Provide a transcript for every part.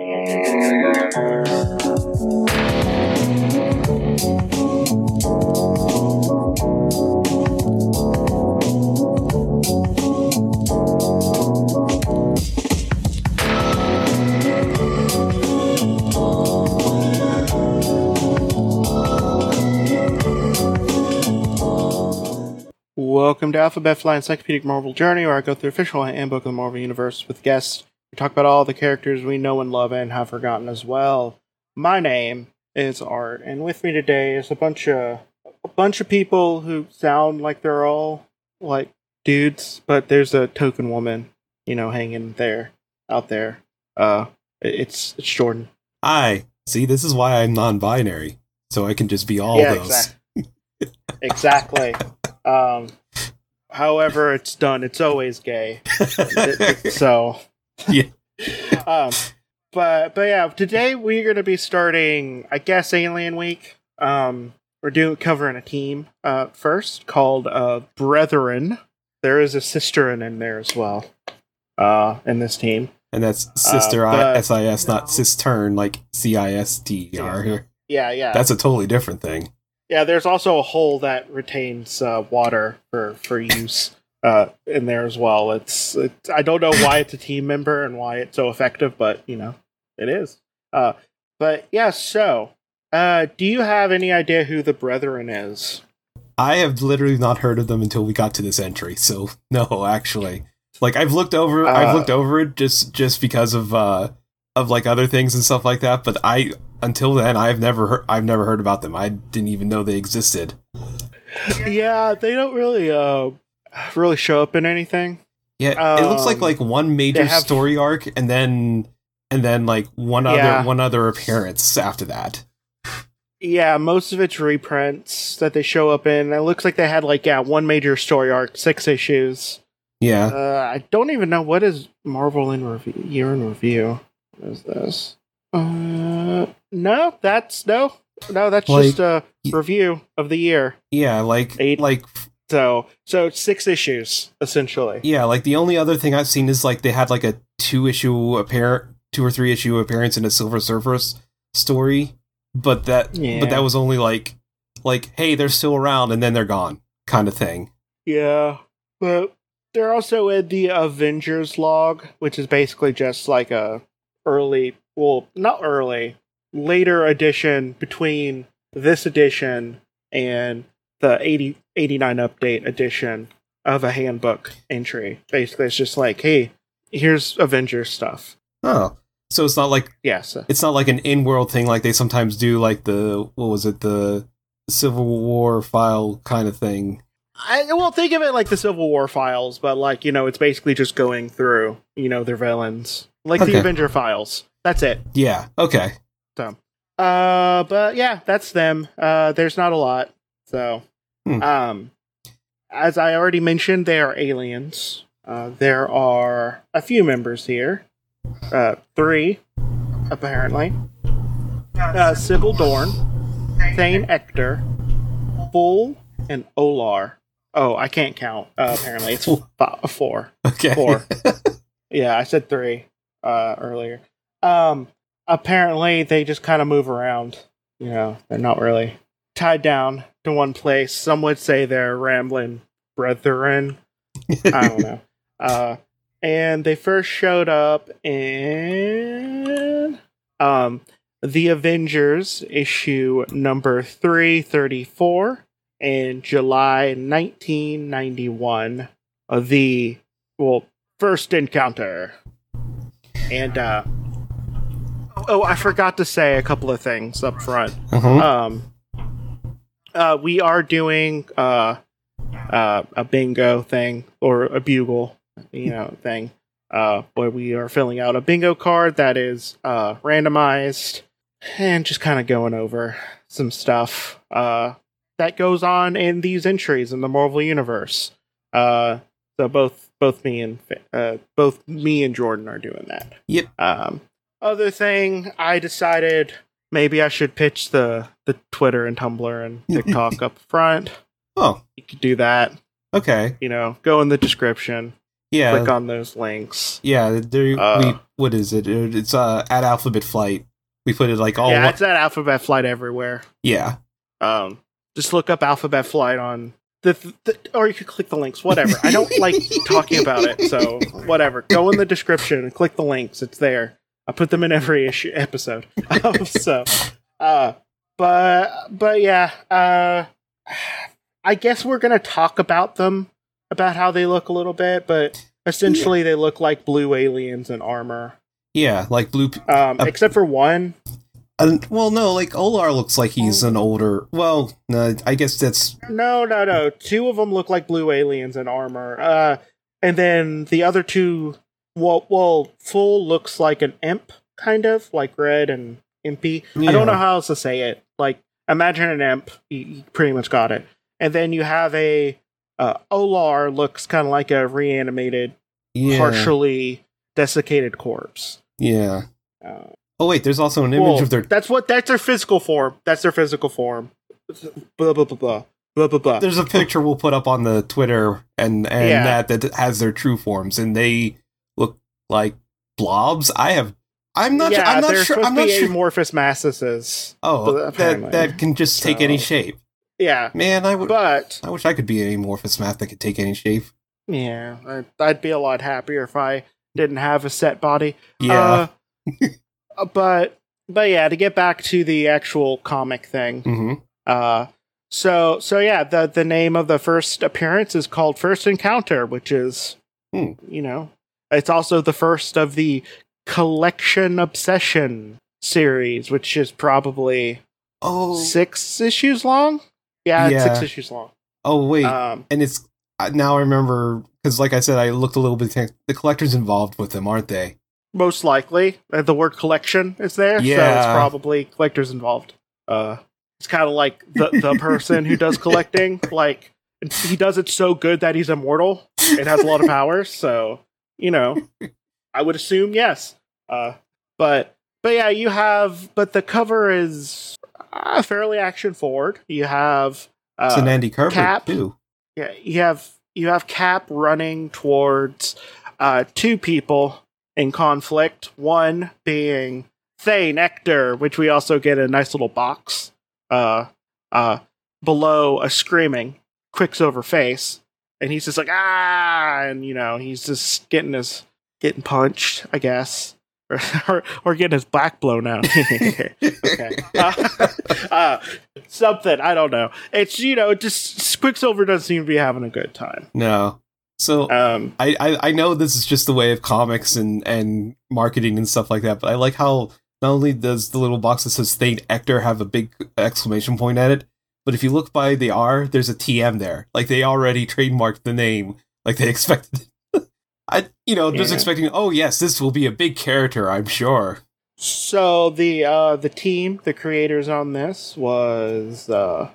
Welcome to Alphabet Fly Encyclopedic Marvel Journey, where I go through official handbook of the Marvel Universe with guests. We talk about all the characters we know and love and have forgotten as well. My name is Art, and with me today is a bunch of people who sound like they're all like dudes, but there's a token woman, hanging out there. It's Jordan. Hi. See, this is why I'm non-binary, so I can just be all those. Exactly. However it's done, it's always gay. So, yeah. But yeah, today we're going to be starting, I guess, Alien Week. We're covering a team first called Brethren. There is a sisterin in there as well. In this team, and that's sister SIS, not cistern like CISTR. Yeah. That's a totally different thing. Yeah, there's also a hole that retains water for use in there as well. It's I don't know why it's a team member and why it's so effective, but it is. But yeah, so do you have any idea who the Brethren is? I have literally not heard of them until we got to this entry. So no, actually, like I've looked over it just because of like other things and stuff like that. But until then, I've never heard about them. I didn't even know they existed. Yeah, they don't really show up in anything. Yeah, it looks like one major story arc, and then like one other appearance after that. Yeah, most of it's reprints that they show up in. It looks like they had one major story arc, 6 issues. Yeah. I don't even know what is Marvel in review. Year in review. What is this? No, that's just a review of the year. Yeah, so it's 6 issues essentially. Yeah, like the only other thing I've seen is like they had like a 2 or 3 issue appearance in a Silver Surfer story, but that was only like hey, they're still around and then they're gone kind of thing. Yeah, but they're also in the Avengers log, which is basically just like a later edition between this edition and the 89 update edition of a handbook entry. Basically, it's just like, hey, here's Avengers stuff. Oh, so it's not like it's not like an in-world thing like they sometimes do, like the Civil War file kind of thing. I won't think of it like the Civil War files, but it's basically just going through, their villains. Like the Avenger files. That's it. Yeah, okay. So, but yeah, that's them. There's not a lot. So, as I already mentioned, they are aliens. There are a few members here. 3, apparently. Sybil Dorn, Thane Ector, Bull, and Olar. Oh, I can't count. Apparently, it's 4. Okay. 4. Yeah, I said 3 earlier. Apparently, they just kind of move around. They're not really tied down to one place. Some would say they're rambling brethren. I don't know. And they first showed up in The Avengers issue number 334 in July 1991. The first encounter. And I forgot to say a couple of things up front. We are doing a bingo thing or a bugle, thing. Where we are filling out a bingo card that is randomized and just kind of going over some stuff that goes on in these entries in the Marvel Universe. So both me and Jordan are doing that. Yep. Other thing, I decided maybe I should pitch the Twitter and Tumblr and TikTok up front. Oh, you could do that. Okay. Go in the description. click on those links. Yeah, what is it? It's at Alphabet Flight. We put it like all. Yeah, it's at Alphabet Flight everywhere. Yeah. Just look up Alphabet Flight on or you could click the links. Whatever. I don't like talking about it, so whatever. Go in the description and click the links. It's there. I put them in every episode. But yeah. I guess we're gonna talk about them, about how they look a little bit, but essentially they look like blue aliens in armor. Yeah, like blue. Except for one. Well, no, like Olar looks like he's an older. Well, no, I guess that's no. Two of them look like blue aliens in armor. And then the other two, well, Full looks like an imp, kind of like red and impy. Yeah. I don't know how else to say it. Like, imagine an imp. You pretty much got it. And then you have Olar looks kind of like a reanimated, partially desiccated corpse. Yeah. Oh wait, there's also an image of their. That's their physical form. That's their physical form. Blah blah blah blah blah blah blah. There's a picture we'll put up on the Twitter and that has their true forms, and they look like blobs. I'm not sure. I'm not sure. Amorphous masses. Oh, that can just take any shape. Yeah, man. I wish I could be an amorphous math that could take any shape. Yeah, I'd be a lot happier if I didn't have a set body. Yeah. But yeah, to get back to the actual comic thing. Mm-hmm. So yeah, the name of the first appearance is called First Encounter, which is, it's also the first of the Collection Obsession series, which is probably 6 issues long. Yeah, it's 6 issues long. Oh wait, and it's now I remember because, like I said, I looked a little bit. The collector's involved with them, aren't they? Most likely, the word collection is there, so it's probably collectors involved. It's kind of like the person who does collecting. Like, he does it so good that he's immortal and has a lot of powers. So, I would assume yes. But yeah, but the cover is fairly action forward. You have it's an Andy Kerber Cap too. Yeah, you have Cap running towards 2 people in conflict, one being Thane Ector, which we also get a nice little box below a screaming Quicksilver face, and he's just like and he's just getting punched, I guess, or getting his back blown out. Okay, something, I don't know. It's just Quicksilver doesn't seem to be having a good time. No. So I know this is just the way of comics and marketing and stuff like that, but I like how not only does the little box that says Thane Ector have a big exclamation point at it, but if you look by the R, there's a TM there. Like, they already trademarked the name, like they expected. Just expecting, oh yes, this will be a big character, I'm sure. So the team, the creators on this was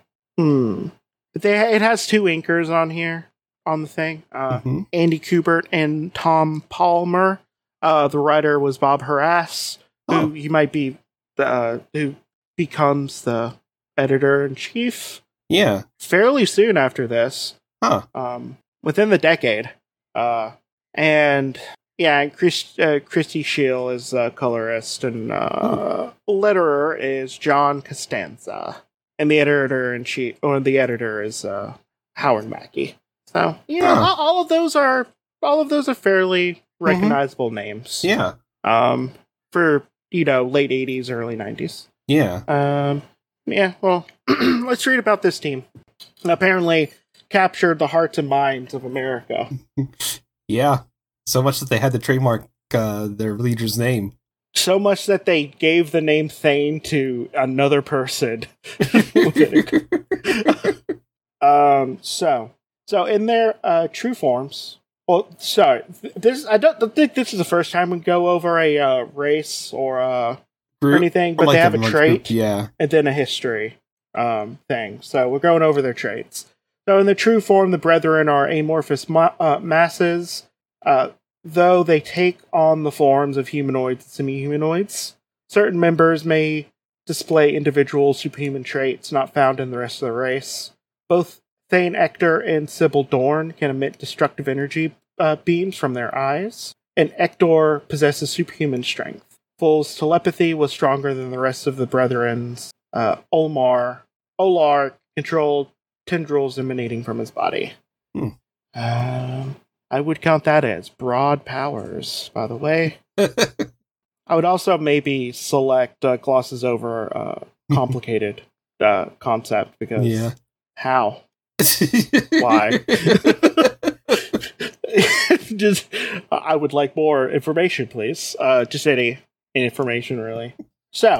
it has 2 inkers on here. On the thing, Andy Kubert and Tom Palmer. The writer was Bob Harass, who you might be, who becomes the editor-in-chief. Yeah, fairly soon after this. Within the decade. And Christy Scheel is colorist, and letterer is John Costanza, and the editor-in-chief, or the editor is Howard Mackie. So all of those are fairly recognizable names. Yeah. For late 80s, early 90s. Yeah. Yeah. Well, let's read about this team. Apparently, captured the hearts and minds of America. Yeah. So much that they had to trademark their leader's name. So much that they gave the name Thane to another person. So in their true forms, well, sorry, I don't think this is the first time we go over a race or anything, but they have a trait, and then a history thing. So we're going over their traits. So in the true form, the Brethren are amorphous masses, though they take on the forms of humanoids and semi-humanoids. Certain members may display individual superhuman traits not found in the rest of the race. Both Thane Ector and Sybil Dorn can emit destructive energy, beams from their eyes, and Ektor possesses superhuman strength. Full's telepathy was stronger than the rest of the Brethren's. Olar controlled tendrils emanating from his body. I would count that as broad powers, by the way. I would also maybe select glosses over complicated concept, because how? Why? Just, I would like more information, please. Just any information, really. So,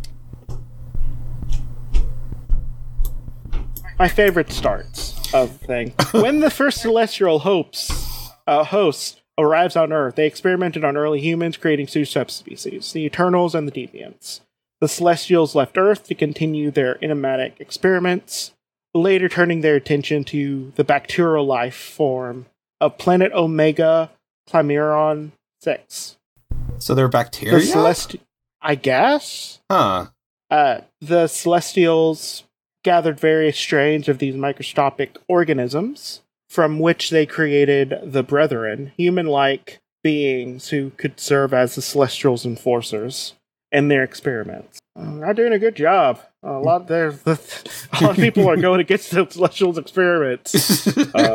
my favorite starts of the thing. When the first celestial host arrives on Earth, they experimented on early humans, creating two subspecies, the Eternals and the Deviants. The Celestials left Earth to continue their enigmatic experiments, later turning their attention to the bacterial life form of planet Omega Clymeron 6. So they're bacteria? I guess? Huh. The Celestials gathered various strains of these microscopic organisms, from which they created the Brethren, human-like beings who could serve as the Celestials' enforcers in their experiments. Not doing a good job. A lot of people are going against the Celestials' experiments.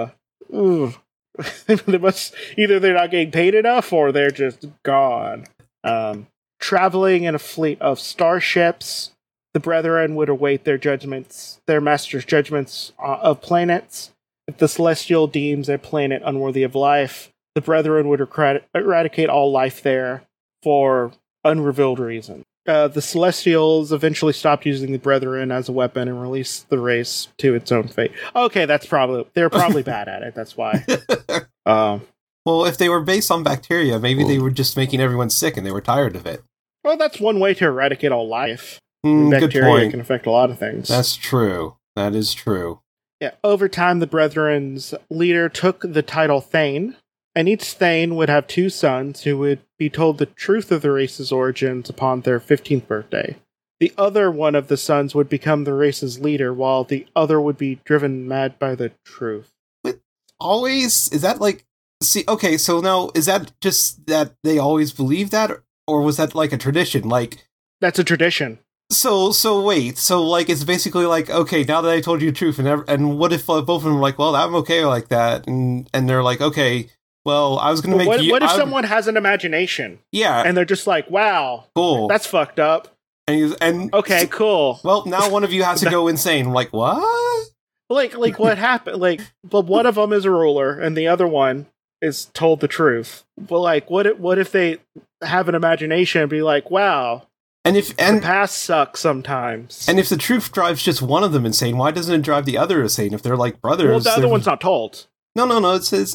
They must, either they're not getting paid enough or they're just gone. Traveling in a fleet of starships, the Brethren would await their master's judgments of planets. If the Celestial deems a planet unworthy of life, the Brethren would eradicate all life there for unrevealed reasons. The Celestials eventually stopped using the Brethren as a weapon and released the race to its own fate. Okay, they're probably bad at it, that's why. Well, if they were based on bacteria, maybe they were just making everyone sick and they were tired of it. Well, that's one way to eradicate all life. Bacteria can affect a lot of things. That's true. That is true. Yeah. Over time, the Brethren's leader took the title Thane, and each Thane would have two sons who would be told the truth of the race's origins upon their 15th birthday. The other one of the sons would become the race's leader, while the other would be driven mad by the truth. But always? Is that like... See, okay, so now, is that just that they always believe that? Or was that like a tradition? Like... That's a tradition. So wait, so like it's basically like, okay, now that I told you the truth, and what if both of them were like, well, I'm okay like that, and they're like, okay, well, I was gonna make you... What if someone has an imagination? Yeah. And they're just like, wow, cool, that's fucked up. And okay, cool. Well, now one of you has to go insane. I'm like, what? Like what happened? But one of them is a ruler, and the other one is told the truth. But like, what if they have an imagination and be like, wow, the past sucks sometimes. And if the truth drives just one of them insane, why doesn't it drive the other insane? If they're like brothers, well, the other one's not told. No. It says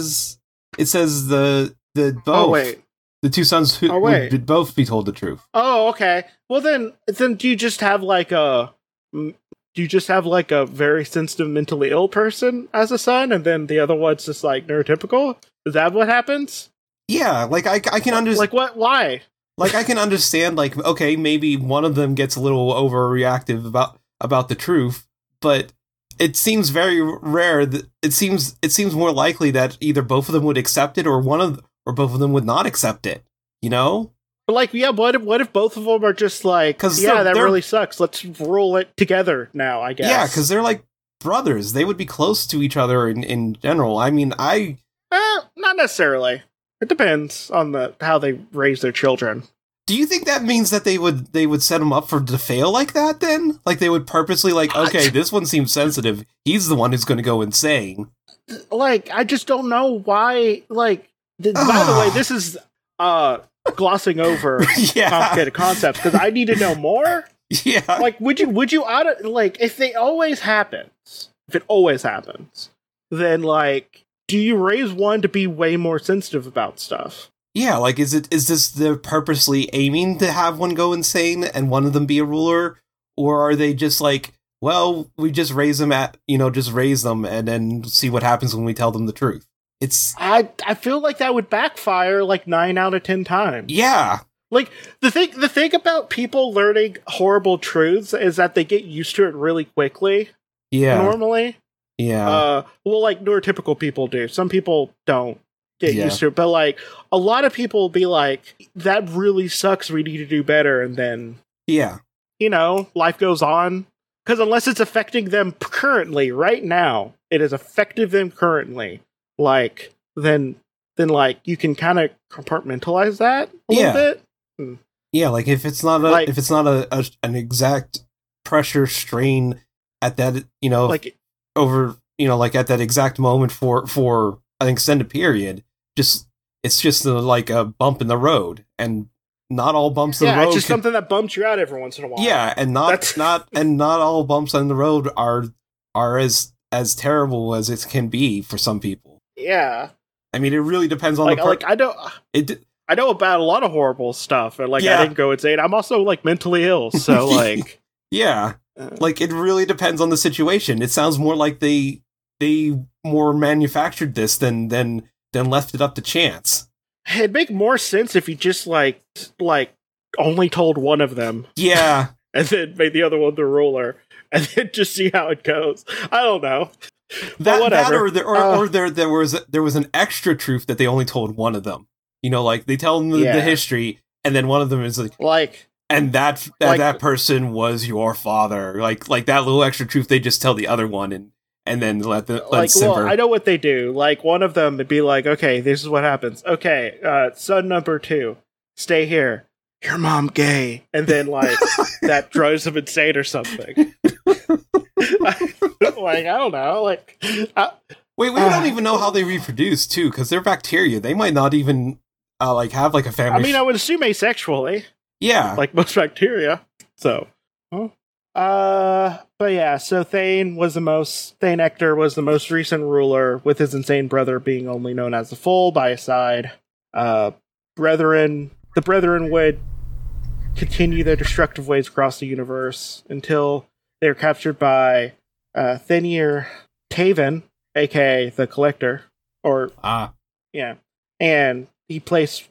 the both. Oh wait, the two sons would both be told the truth. Oh, okay. Well, then do you just have like a very sensitive, mentally ill person as a son, and then the other one's just like neurotypical? Is that what happens? Yeah, like I can understand. Like what? Why? Like I can understand. Like, okay, maybe one of them gets a little overreactive about the truth, but it seems very rare that it seems more likely that either both of them would accept it or both of them would not accept it. You know? Like, yeah, what if both of them are just like, yeah, that really sucks. Let's roll it together now, I guess. Yeah, because they're like brothers. They would be close to each other in general. I mean, not necessarily. It depends on how they raise their children. Do you think that means that they would set them up to fail like that then? Like they would purposely like, okay, this one seems sensitive. He's the one who's going to go insane. Like, I just don't know why. Like, by the way, this is glossing over complicated concepts because I need to know more. Yeah. Like, would you if it always happens, then like, do you raise one to be way more sensitive about stuff? Yeah, like, is this they're purposely aiming to have one go insane and one of them be a ruler? Or are they just like, well, we just raise them and then see what happens when we tell them the truth? I feel like that would backfire like 9 out of 10 times. Yeah. Like, the thing about people learning horrible truths is that they get used to it really quickly. Yeah. Normally. Yeah. Well, like neurotypical people do. Some people don't. get used to it. But like a lot of people will be like, that really sucks, we need to do better, and then life goes on. Because unless it's affecting them currently, right now, it is affecting them currently, like then like you can kind of compartmentalize that a little bit. Yeah, like if it's not an exact pressure strain at that, like over, like at that exact moment for an extended period, it's just like a bump in the road, and not all bumps in the road. It's just something that bumps you out every once in a while. Yeah, and not all bumps on the road are as terrible as it can be for some people. Yeah, I mean, it really depends on I know about a lot of horrible stuff, and I didn't go insane. I'm also like mentally ill, so like like it really depends on the situation. It sounds more like they more manufactured this than left it up to chance. It'd make more sense if you just like only told one of them. Yeah. And then made the other one the ruler. And then just see how it goes. I don't know. Or there was an extra truth that they only told one of them. Like they tell them the history, and then one of them is like and that person was your father. Like that little extra truth they just tell the other one and then let simmer. Well, I know what they do. Like, one of them would be like, okay, this is what happens. Okay, son number 2, stay here. Your mom gay. And then, like, that drives them insane or something. Like, I don't know. Like, wait, we don't even know how they reproduce, too, because they're bacteria. They might not even, have, like, a family. I mean, I would assume asexually. Yeah. Like most bacteria. So, but yeah, so Thane Ector was the most recent ruler, with his insane brother being only known as the Fool by his side. The Brethren would continue their destructive ways across the universe until they were captured by Thenir Taven, aka the Collector, and he placed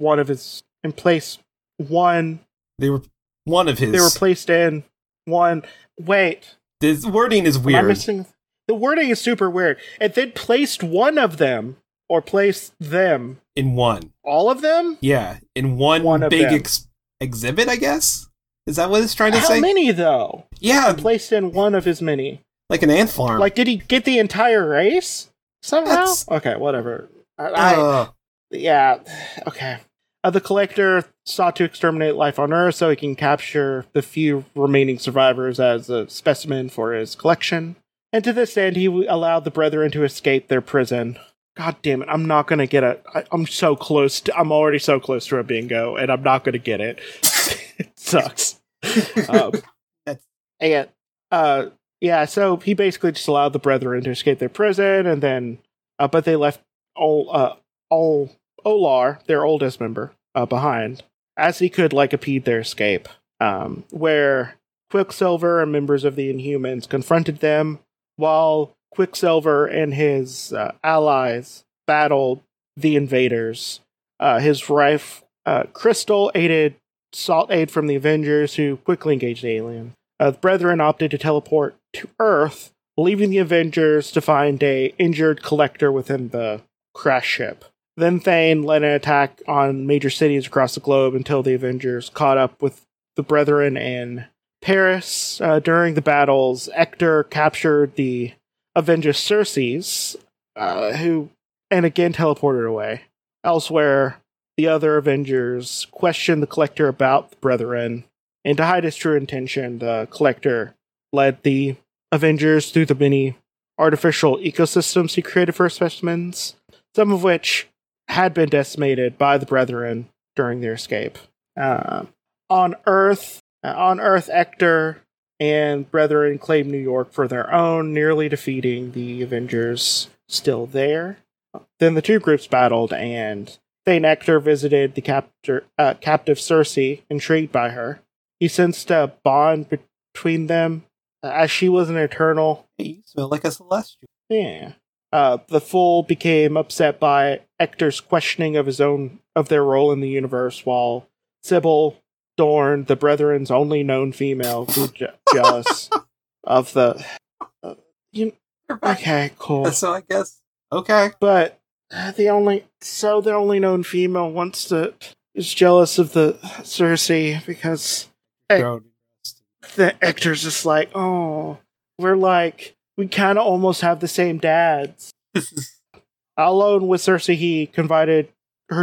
They were placed in one. Wait. The wording is weird. The wording is super weird. It then placed one of them, or placed them. In one. All of them? Yeah, in one big exhibit, I guess? Is that what it's trying to say? How many, though? Yeah. Placed in one of his many. Like an ant farm. Like, did he get the entire race? Somehow? Okay, whatever. Yeah, okay. The Collector sought to exterminate life on Earth so he can capture the few remaining survivors as a specimen for his collection. And to this end, he allowed the Brethren to escape their prison. God damn it, I'm not gonna get I'm so close I'm already so close to a bingo, and I'm not gonna get it. It sucks. So he basically just allowed the Brethren to escape their prison, and then, but they left Olar, their oldest member, behind, as he could impede their escape. Where Quicksilver and members of the Inhumans confronted them, while Quicksilver and his allies battled the invaders. His wife, Crystal, sought aid from the Avengers, who quickly engaged the alien. The Brethren opted to teleport to Earth, leaving the Avengers to find a injured Collector within the crash ship. Then Thane led an attack on major cities across the globe until the Avengers caught up with the Brethren in Paris. During the battles, Ector captured the Avenger Circes, who again teleported away. Elsewhere, the other Avengers questioned the Collector about the Brethren, and to hide his true intention, the Collector led the Avengers through the many artificial ecosystems he created for specimens, some of which had been decimated by the Brethren during their escape. On Earth, Ector and Brethren claimed New York for their own, nearly defeating the Avengers still there. Then the two groups battled, and Thane Ector visited the captive Circe, intrigued by her. He sensed a bond between them, as she was an Eternal. Hey, you smell like a Celestial. Yeah. The Fool became upset by Ector's questioning of their role in the universe, while Sybil Dorn, the Brethren's only known female, grew jealous of the. Okay, cool. So I guess okay, but the only known female is jealous of the Cersei because the Hector's just like, oh, we kind of almost have the same dads. Alone with Cersei, he confided the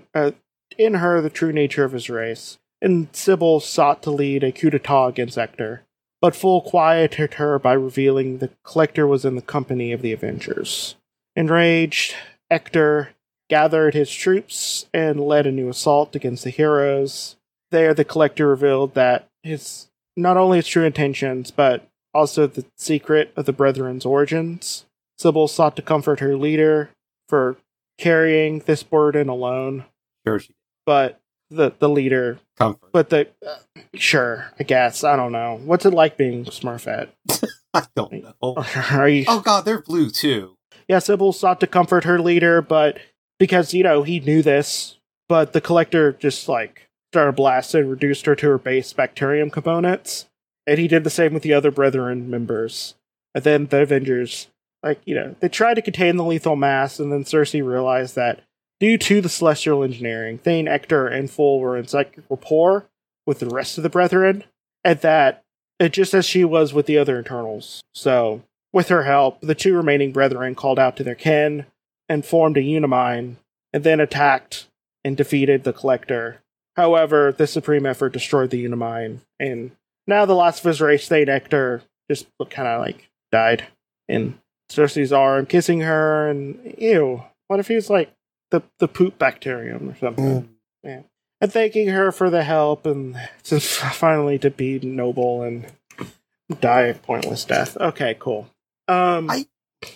true nature of his race, and Sybil sought to lead a coup d'etat against Hector, but Full quieted her by revealing the Collector was in the company of the Avengers. Enraged, Hector gathered his troops and led a new assault against the heroes. There, the Collector revealed that not only his true intentions, but also the secret of the Brethren's origins. Sybil sought to comfort her leader for carrying this burden alone. Sure, but the leader comfort. But sure, I guess. I don't know. What's it like being Smurfette? I don't know. Oh god, they're blue too. Yeah, Sybil sought to comfort her leader, but because, he knew this, but the Collector just, started blasting and reduced her to her base bacterium components. And he did the same with the other Brethren members. And then the Avengers, they tried to contain the lethal mass, and then Cersei realized that due to the celestial engineering, Thane, Hector, and Full were in psychic rapport with the rest of the Brethren, and that, just as she was with the other Eternals. So, with her help, the two remaining Brethren called out to their kin and formed a Unimind, and then attacked and defeated the Collector. However, this supreme effort destroyed the Unimind, and now the last of his race, Thane Hector, just kind of died in Cersei's arm, kissing her, and ew, what if he was the poop bacterium or something? Yeah. And thanking her for the help, and finally to be noble and die a pointless death. Okay, cool. I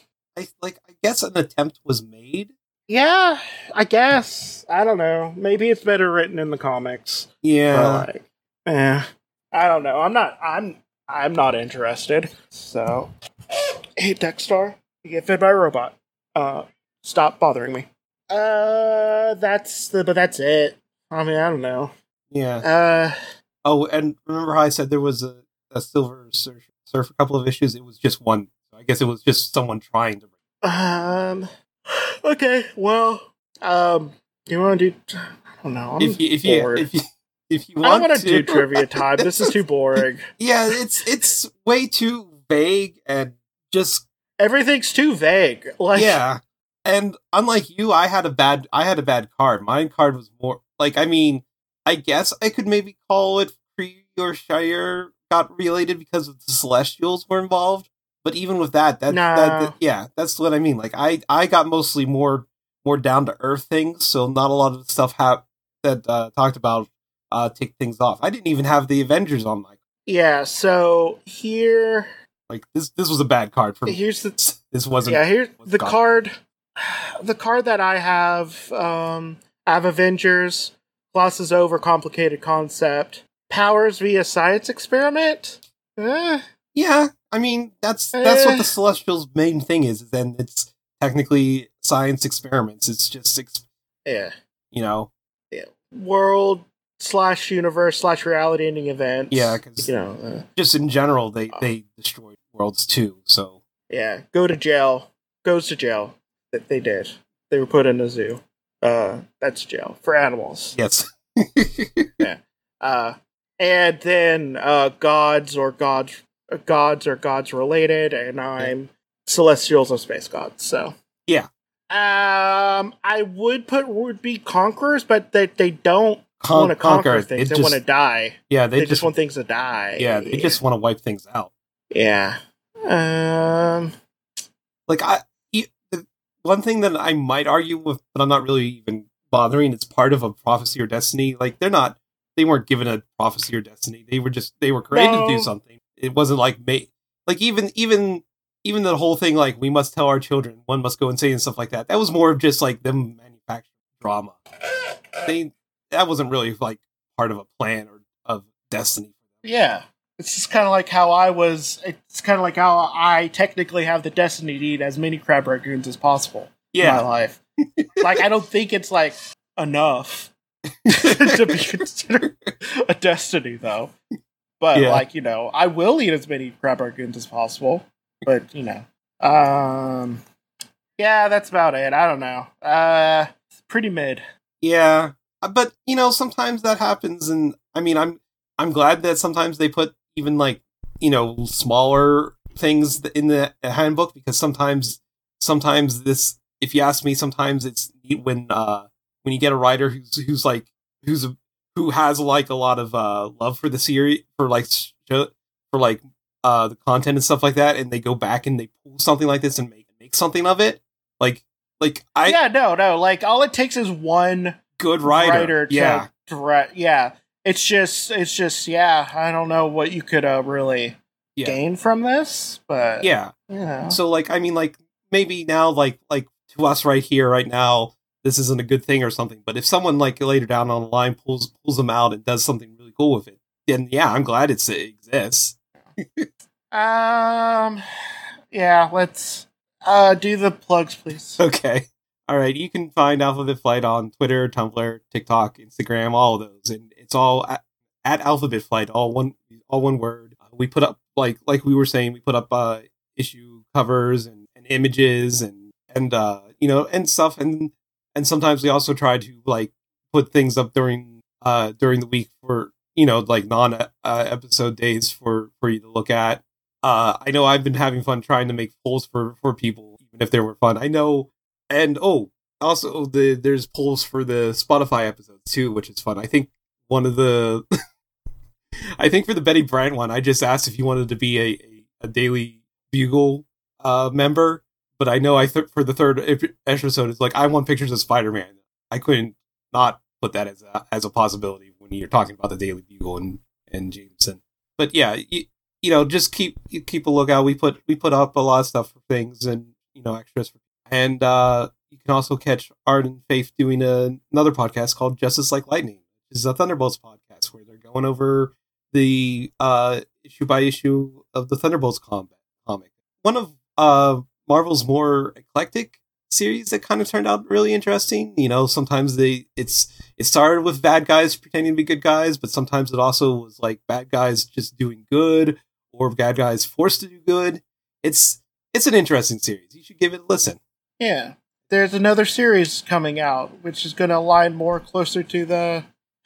guess an attempt was made. Yeah, I guess. I don't know. Maybe it's better written in the comics. Yeah. I don't know. I'm not interested. So, hey, Dexstar, you get fed by a robot. Stop bothering me. That's it. I mean, I don't know. Yeah. Oh, and remember how I said there was a Silver Surfer couple of issues? It was just one. So I guess it was just someone trying to. Okay. Well. You want to do? I don't know. I'm bored. If you want, I don't want to do trivia time. This is too boring. Yeah, it's way too vague and just everything's too vague. Yeah. And unlike you, I had a bad card. My card was more I guess I could maybe call it Kree or Shire got related because of the Celestials were involved. But even with that that's what I mean. I got mostly more down to earth things, so not a lot of the stuff that talked about take things off. I didn't even have the Avengers on my. Yeah. So here, this was a bad card for me. This wasn't. Yeah. Here's the card. The card that I have Avengers, glosses over complicated concept, powers via science experiment. Yeah, I mean that's what the Celestials' main thing is. Then it's technically science experiments. It's just world / universe / reality ending events. Yeah, because just in general they destroyed worlds too. So yeah, goes to jail. That they did. They were put in a zoo. That's jail for animals. Yes. Yeah. And then gods or gods related, and I'm Celestials or space gods. So yeah. I would be conquerors, but they don't want to conquer things. They want to die. Yeah, they just want things to die. Yeah, they just want to wipe things out. Yeah. One thing that I might argue with, but I'm not really even bothering, it's part of a prophecy or destiny. They weren't given a prophecy or destiny. They were created to do something. It wasn't even the whole thing, we must tell our children, one must go insane and stuff like that. That was more of just them manufacturing drama. That wasn't really part of a plan or of destiny. Yeah. It's just kind of like how I technically have the destiny to eat as many crab raccoons as possible in my life. I don't think it's enough to be considered a destiny though. But I will eat as many crab raccoons as possible. But yeah, that's about it. I don't know. Pretty mid. Yeah, but sometimes that happens, and I mean, I'm glad that sometimes they put even like smaller things in the handbook, because sometimes this, if you ask me, sometimes it's neat when you get a writer who has like a lot of love for the series, for like the content and stuff like that, and they go back and they pull something like this and make something of it. Like no. Like all it takes is one good writer to direct. Yeah, it's just I don't know what you could really gain from this, but So like, I mean, like maybe now, like to us right here, right now, this isn't a good thing or something. But if someone like later down on the line pulls them out and does something really cool with it, then I'm glad it exists. Let's do the plugs, please. Okay. All right. You can find Alphabet Flight on Twitter, Tumblr, TikTok, Instagram, all of those, and it's all at Alphabet Flight, all one word. We put up like we were saying, we put up issue covers and images and stuff, and sometimes we also try to like put things up during the week for like non episode days for you to look at. I know I've been having fun trying to make polls for people, even if they were fun. I know, and also there's polls for the Spotify episodes too, which is fun. I think one of the I think for the Betty Brant one, I just asked if you wanted to be a Daily Bugle member, but I know for the third episode, it's like I want pictures of Spider-Man. I couldn't not put that as a possibility when you're talking about the Daily Bugle and Jameson. But yeah, just keep a lookout. We put up a lot of stuff for things and extras, and you can also catch Art and Faith doing another podcast called Justice Like Lightning, which is a Thunderbolts podcast where they're going over the issue by issue of the Thunderbolts comic. One of Marvel's more eclectic series that kind of turned out really interesting. Sometimes it started with bad guys pretending to be good guys, but sometimes it also was like bad guys just doing good, or bad guys forced to do good. It's an interesting series. You should give it a listen. Yeah. There's another series coming out, which is going to align more closer to the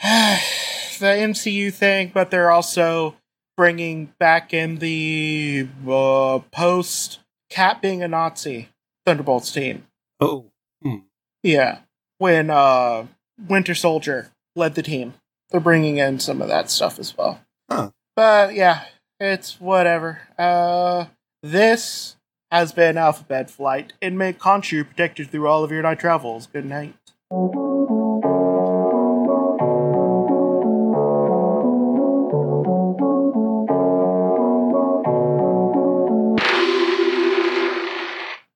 MCU thing, but they're also bringing back in the post Cap being a Nazi Thunderbolts team. Oh. Yeah. When Winter Soldier led the team. They're bringing in some of that stuff as well. Huh. But yeah, it's whatever. This has been Alphabet Flight. And may Khonshu protect you through all of your night travels. Good night.